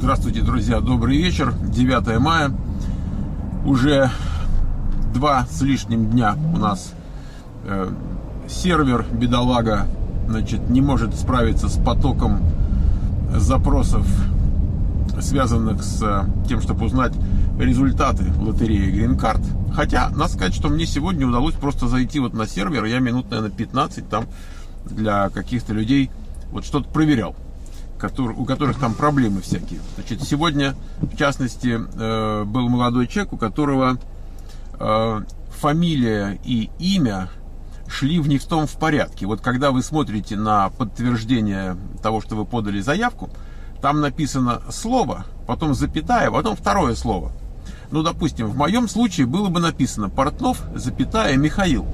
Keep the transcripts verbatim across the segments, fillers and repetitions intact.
Здравствуйте, друзья, добрый вечер. девятое мая. Уже два с лишним дня у нас э, сервер, бедолага, значит, не может справиться с потоком запросов, связанных с тем, чтобы узнать результаты лотереи Green Card. Хотя, надо сказать, что мне сегодня удалось просто зайти вот на сервер. Я минут, наверное, пятнадцать там для каких-то людей вот что-то проверял, у которых там проблемы всякие. Значит, сегодня, в частности, был молодой человек, у которого фамилия и имя шли в не в том в порядке. Вот когда вы смотрите на подтверждение того, что вы подали заявку, там написано слово, потом запятая, потом второе слово. Ну, допустим, в моем случае было бы написано Портнов, запятая, Михаил.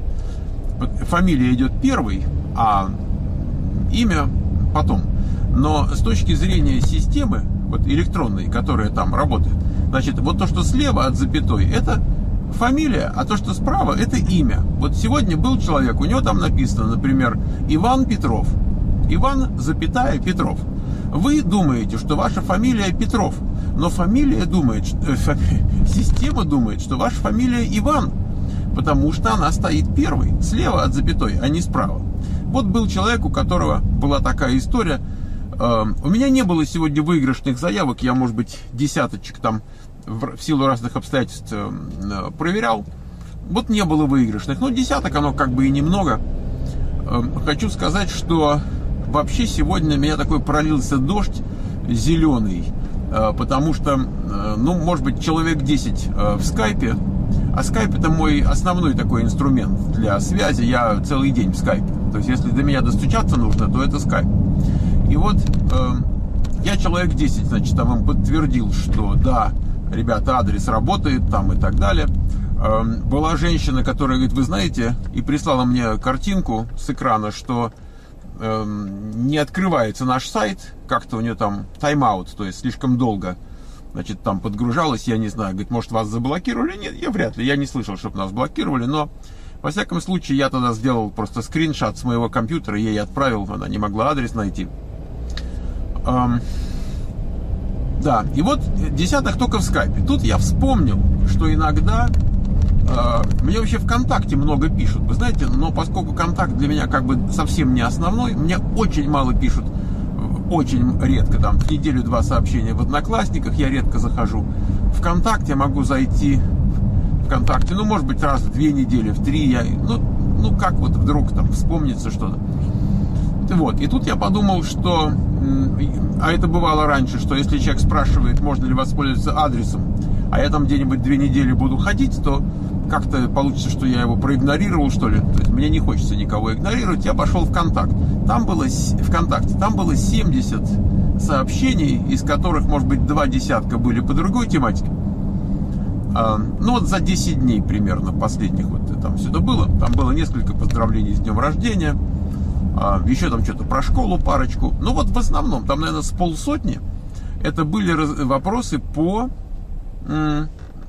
Фамилия идет первой, а имя потом. Но с точки зрения системы, вот электронной, которая там работает, значит, вот то, что слева от запятой, это фамилия, а то, что справа, это имя. Вот сегодня был человек, у него там написано, например, Иван Петров. Иван, запятая, Петров. Вы думаете, что ваша фамилия Петров, но фамилия думает, э, фами... система думает, что ваша фамилия Иван, потому что она стоит первой, слева от запятой, а не справа. Вот был человек, у которого была такая история. У меня не было сегодня выигрышных заявок, я, может быть, десяточек там в силу разных обстоятельств проверял. Вот не было выигрышных, но десяток оно как бы и немного. Хочу сказать, что вообще сегодня меня такой пролился дождь зеленый, потому что, ну, может быть, человек десять в скайпе, а скайп это мой основной такой инструмент для связи, я целый день в скайпе. То есть, если до меня достучаться нужно, то это скайп. И вот э, я человек десять, значит, там им подтвердил, что да, ребята, адрес работает там и так далее. Э, была женщина, которая говорит, вы знаете, и прислала мне картинку с экрана, что э, не открывается наш сайт, как-то у нее там тайм-аут, то есть слишком долго, значит, там подгружалось, я не знаю, говорит, может, вас заблокировали? Нет, я вряд ли, я не слышал, чтобы нас блокировали, но во всяком случае я тогда сделал просто скриншот с моего компьютера, ей отправил, она не могла адрес найти. Um, да, и вот десяток только в скайпе. Тут я вспомнил, что иногда uh, мне вообще ВКонтакте много пишут. Вы знаете, но поскольку контакт для меня как бы совсем не основной, мне очень мало пишут, очень редко, там в неделю два сообщения в Одноклассниках, я редко захожу. ВКонтакте я могу зайти, ВКонтакте, ну, может быть, раз в две недели, в три, я, ну, ну, как вот вдруг там вспомнится что-то. Вот, и тут я подумал, что, а это бывало раньше, что если человек спрашивает, можно ли воспользоваться адресом, а я там где-нибудь две недели буду ходить, то как-то получится, что я его проигнорировал, что ли. То есть мне не хочется никого игнорировать, я пошел в ВКонтакт. Там было, ВКонтакте, там было семьдесят сообщений, из которых, может быть, два десятка были по другой тематике. А, ну вот за десять дней примерно последних вот там все это было. Там было несколько поздравлений с днем рождения. Еще там что-то про школу парочку. Ну вот в основном, там, наверное, с полсотни это были вопросы по м-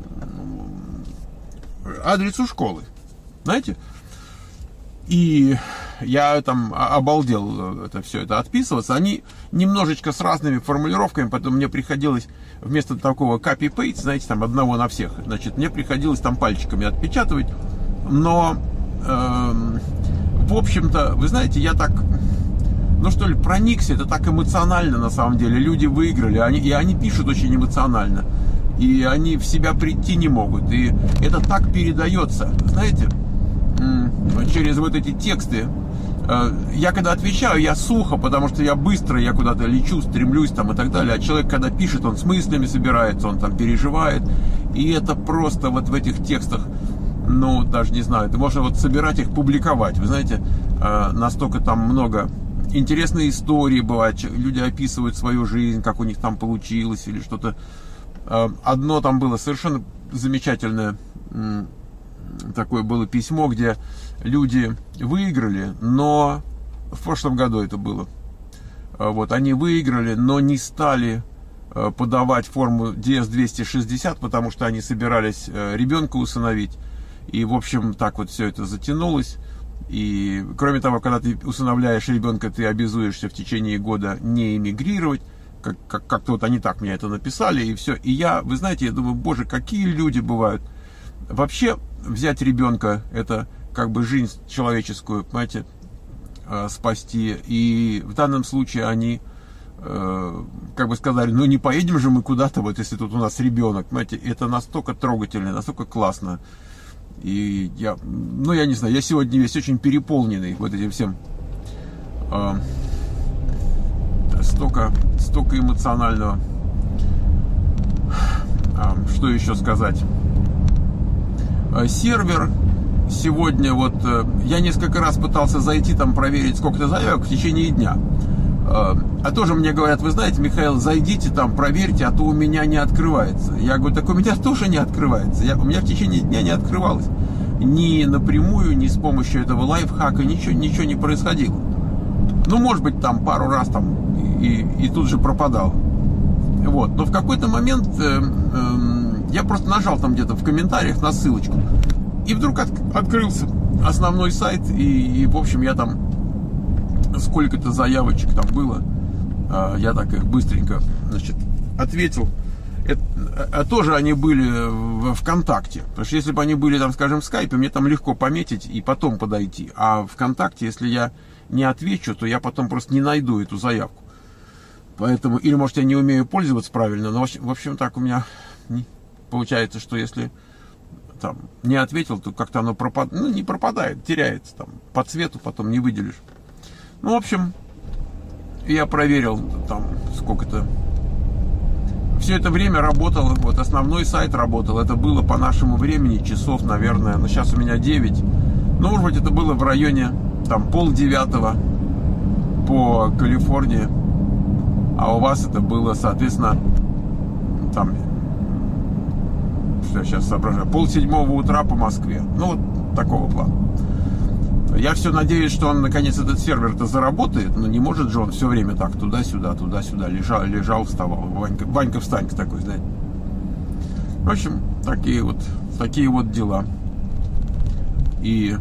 адресу школы. Знаете? И я там обалдел это все это отписываться. Они немножечко с разными формулировками, поэтому мне приходилось вместо такого copy-paste, знаете, там одного на всех, значит, мне приходилось там пальчиками отпечатывать. Но э- в общем-то, вы знаете, я так, ну что ли, проникся, это так эмоционально на самом деле. Люди выиграли, они, и они пишут очень эмоционально. И они в себя прийти не могут. И это так передается, знаете, через вот эти тексты. Я когда отвечаю, я сухо, потому что я быстро, я куда-то лечу, стремлюсь там и так далее. А человек, когда пишет, он с мыслями собирается, он там переживает. И это просто вот в этих текстах, ну, даже не знаю, это можно вот собирать их, публиковать. Вы знаете, настолько там много интересной истории бывает. Люди описывают свою жизнь, как у них там получилось или что-то. Одно там было совершенно замечательное, такое было письмо, где люди выиграли, но в прошлом году это было. Вот, они выиграли, но не стали подавать форму ди эс двести шестьдесят, потому что они собирались ребенка усыновить. И, в общем, так вот все это затянулось. И, кроме того, когда ты усыновляешь ребенка, ты обязуешься в течение года не эмигрировать. как, как, как-то вот они так мне это написали, и все. И я, вы знаете, я думаю, боже, какие люди бывают. Вообще, взять ребенка, это как бы жизнь человеческую, понимаете, э, спасти. И в данном случае они, э, как бы сказали, ну не поедем же мы куда-то, вот если тут у нас ребенок, понимаете, это настолько трогательно, настолько классно. И я, ну я не знаю, я сегодня весь очень переполненный вот этим всем. Э, столько, столько эмоционального. А, что еще сказать? А, сервер сегодня, вот я несколько раз пытался зайти там проверить, сколько-то заявок в течение дня. А, а тоже мне говорят, вы знаете, Михаил, зайдите там, проверьте, а то у меня не открывается. Я говорю, так у меня тоже не открывается. Я, у меня в течение дня не открывалось. Ни напрямую, ни с помощью этого лайфхака, ничего, ничего не происходило. Ну, может быть, там пару раз там и, и тут же пропадал. Вот. Но в какой-то момент э, э, я просто нажал там где-то в комментариях на ссылочку. И вдруг от, открылся основной сайт. И, и, в общем, я там сколько-то заявочек там было. Э, я так их быстренько, значит, ответил. Это, а тоже они были в ВКонтакте. Потому что если бы они были, там, скажем, в Скайпе, мне там легко пометить и потом подойти. А ВКонтакте, если я не отвечу, то я потом просто не найду эту заявку. Поэтому, или, может, я не умею пользоваться правильно, но, в общем, так у меня не, получается, что если там не ответил, то как-то оно пропадает, ну, не пропадает, теряется там, по цвету потом не выделишь. Ну, в общем, я проверил там сколько-то. Все это время работало, вот основной сайт работал, это было по нашему времени часов, наверное, но сейчас у меня девять, ну, может быть, это было в районе там полдевятого по Калифорнии, а у вас это было, соответственно, там, что я сейчас соображаю, полседьмого утра по Москве, ну, вот такого плана. Я все надеюсь, что он, наконец, этот сервер-то заработает, но не может же он все время так туда-сюда, туда-сюда, лежал, лежал, вставал. Ванька, Ванька встанька такой, знаете. В общем, такие вот, такие вот дела. И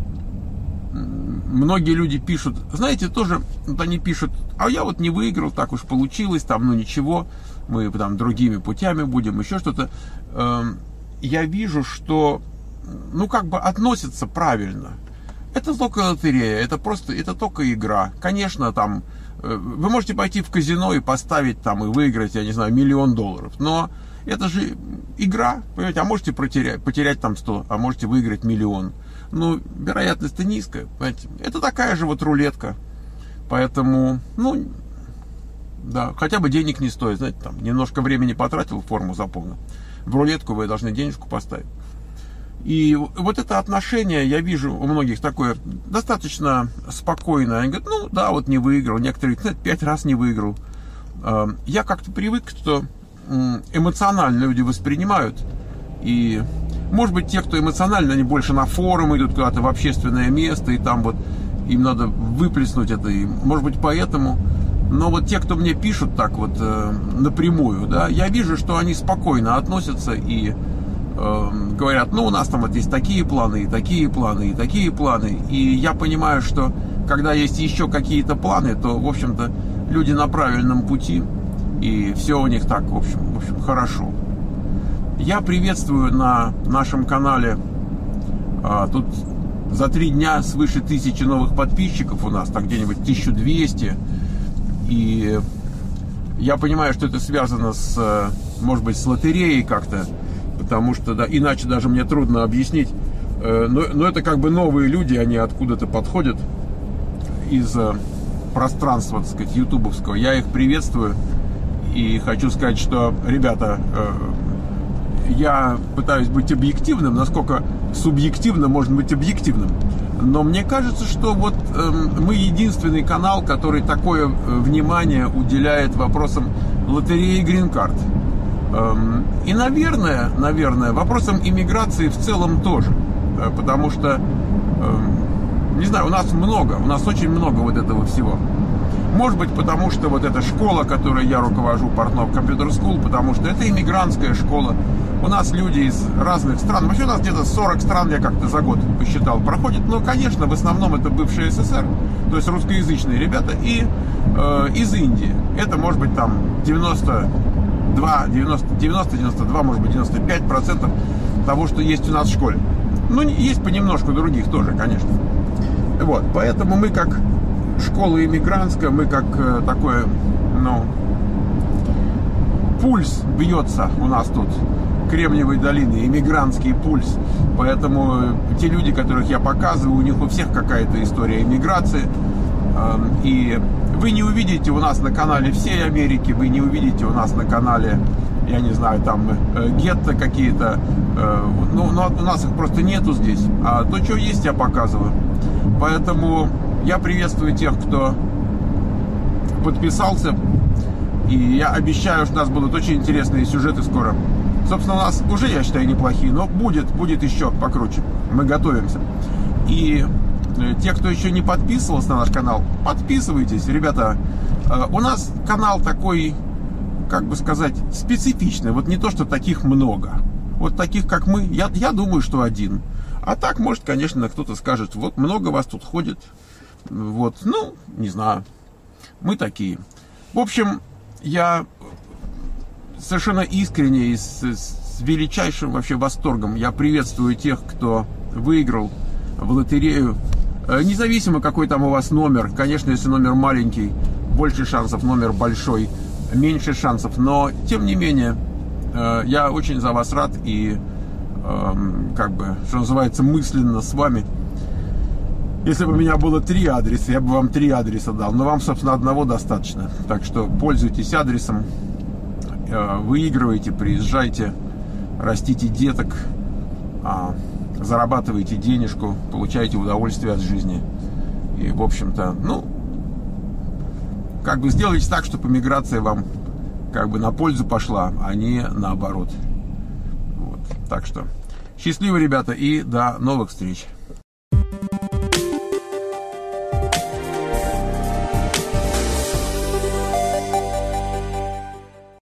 многие люди пишут, знаете, тоже, вот они пишут, а я вот не выиграл, так уж получилось, там, ну ничего, мы там другими путями будем, еще что-то. Я вижу, что, ну, как бы относятся правильно. Это только лотерея, это просто, это только игра. Конечно, там, вы можете пойти в казино и поставить там и выиграть, я не знаю, миллион долларов. Но это же игра, понимаете, а можете потерять, потерять там сто, а можете выиграть миллион. Ну, вероятность-то низкая, понимаете. Это такая же вот рулетка. Поэтому, ну, да, хотя бы денег не стоит, знаете, там, немножко времени потратил, форму заполнил. В рулетку вы должны денежку поставить. И вот это отношение, я вижу у многих такое достаточно спокойное. Они говорят, ну да, вот не выиграл. Некоторые говорят, пять раз не выиграл. Я как-то привык, что эмоционально люди воспринимают. И, может быть, те, кто эмоционально, они больше на форум идут куда-то в общественное место, и там вот им надо выплеснуть это. И, может быть, поэтому. Но вот те, кто мне пишут так вот э, напрямую, да, я вижу, что они спокойно относятся и говорят, ну, у нас там вот есть такие планы, и такие планы, и такие планы. И я понимаю, что когда есть еще какие-то планы, то, в общем-то, люди на правильном пути, и все у них так, в общем, в общем, хорошо. Я приветствую на нашем канале, а, тут за три дня свыше тысячи новых подписчиков у нас, так где-нибудь тысяча двести. И я понимаю, что это связано с, может быть, с лотереей как-то, потому что, да, иначе даже мне трудно объяснить. Но, но это как бы новые люди, они откуда-то подходят из пространства, так сказать, ютубовского. Я их приветствую и хочу сказать, что, ребята, я пытаюсь быть объективным, насколько субъективно можно быть объективным. Но мне кажется, что вот мы единственный канал, который такое внимание уделяет вопросам лотереи и грин-карт. И, наверное, наверное, вопросом иммиграции в целом тоже. Потому что, не знаю, у нас много, у нас очень много вот этого всего. Может быть, потому что вот эта школа, которой я руковожу, Портнов Computer School, потому что это иммигрантская школа. У нас люди из разных стран. Вообще у нас где-то сорок стран, я как-то за год посчитал, проходит. Но, конечно, в основном это бывший СССР. то есть русскоязычные ребята, и э, из Индии. Это может быть там девяносто два, девяносто, девяносто, девяносто два, может быть девяносто пять процентов того, что есть у нас в школе. Ну, есть понемножку других тоже, конечно. Вот, поэтому мы как школа иммигрантская, мы как э, такое, ну, пульс бьется у нас тут, Кремниевой долины, иммигрантский пульс. Поэтому те люди, которых я показываю, у них у всех какая-то история иммиграции. Э, и вы не увидите у нас на канале всей Америки, вы не увидите у нас на канале, я не знаю, там э, гетто какие-то. Э, ну, но у нас их просто нету здесь. А то, что есть, я показываю. Поэтому я приветствую тех, кто подписался. И я обещаю, что у нас будут очень интересные сюжеты скоро. Собственно, у нас уже, я считаю, неплохие, но будет, будет еще покруче. Мы готовимся. И те, кто еще не подписывался на наш канал, подписывайтесь. Ребята, у нас канал такой, как бы сказать, специфичный. Вот не то, что таких много. Вот таких, как мы, я, я думаю, что один. А так, может, конечно, кто-то скажет, вот много вас тут ходит. Вот, ну, не знаю. Мы такие. В общем, я совершенно искренне и с, с величайшим вообще восторгом я приветствую тех, кто выиграл в лотерею. Независимо, какой там у вас номер. Конечно, если номер маленький, больше шансов, номер большой, меньше шансов. Но, тем не менее, я очень за вас рад и, как бы, что называется, мысленно с вами. Если бы у меня было три адреса, я бы вам три адреса дал. Но вам, собственно, одного достаточно. Так что пользуйтесь адресом, выигрывайте, приезжайте, растите деток, зарабатывайте денежку, получайте удовольствие от жизни. И, в общем-то, ну, как бы сделайте так, чтобы миграция вам как бы на пользу пошла, а не наоборот. Вот. Так что счастливо, ребята, и до новых встреч.